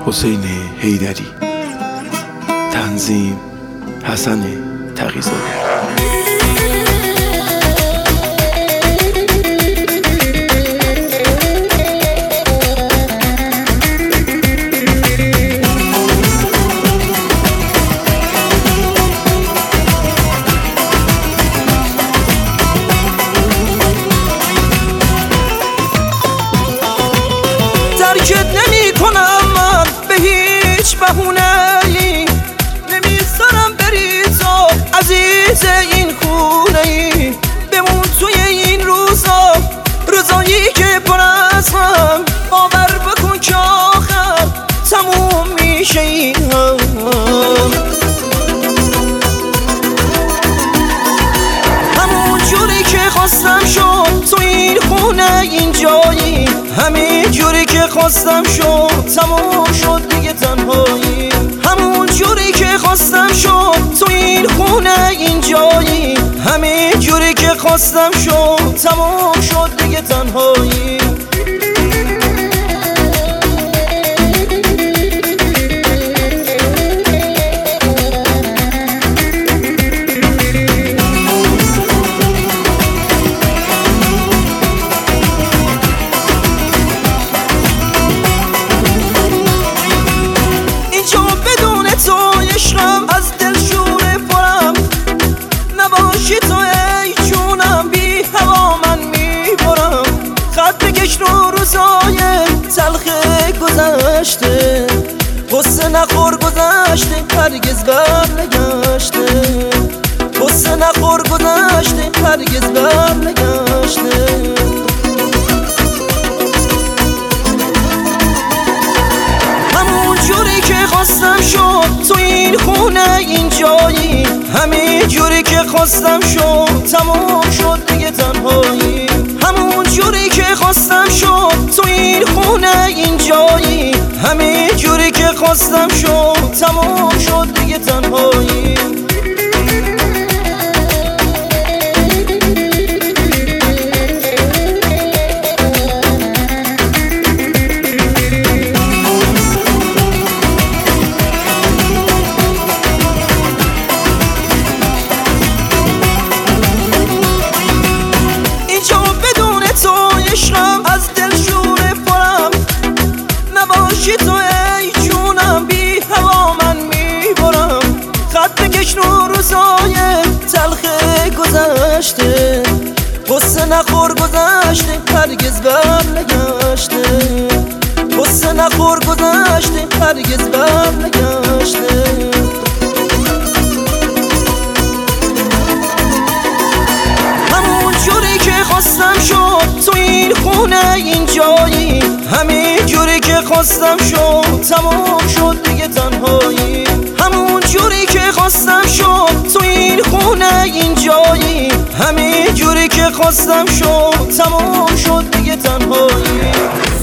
حسین حیدری. تنظیم حسن تقی‌زاده. ترکت نمی کنم من به هیچ بهونه‌ای، نمیذارم بری تو عزیز این خونه‌ای. بمون توی این روزا، روزایی که پر از غم، باور بکن که آخر تموم میشه این هم. همون جوری که خواستم شد تو این خونه اینجایی، همین جوری که خواستم شد تموم شد دیگه تنهایی. همون جوری که خواستم شد تو این خونه اینجایی، همین جوری که خواستم شد تموم شد دیگه تنهایی. از دل شوره پرم نباشی تو ای جونم، بی هوا من میبرم. خط بکش رو روزای تلخ گذشته، غصه نخور گذشته هرگز بر نگشته. غصه نخور گذشته هرگز بر نگشته. همون جوری که خواستم شد تو این خونه اینجایی، همین جوری که خواستم شد تموم شد دیگه تنهایی. همون جوری که خواستم شد تو این خونه اینجایی، همین جوری که خواستم شد تموم شد دیگه تنهایی. از دل شوره پرم نباشی تو ای جونم، بی هوا من میبرم. خط بکش رو روزای تلخ گذشته، غصه نخور گذشته هرگز بر نگشته. غصه نخور گذشته هرگز بر نگشته. همون جوری که خواستم شد تو این خونه اینجایی، همین جوری که خواستم شد تموم شد دیگه تنهایی. همون جوری که خواستم شد تو این خونه اینجایی، همین جوری که خواستم شد تموم شد دیگه تنهایی.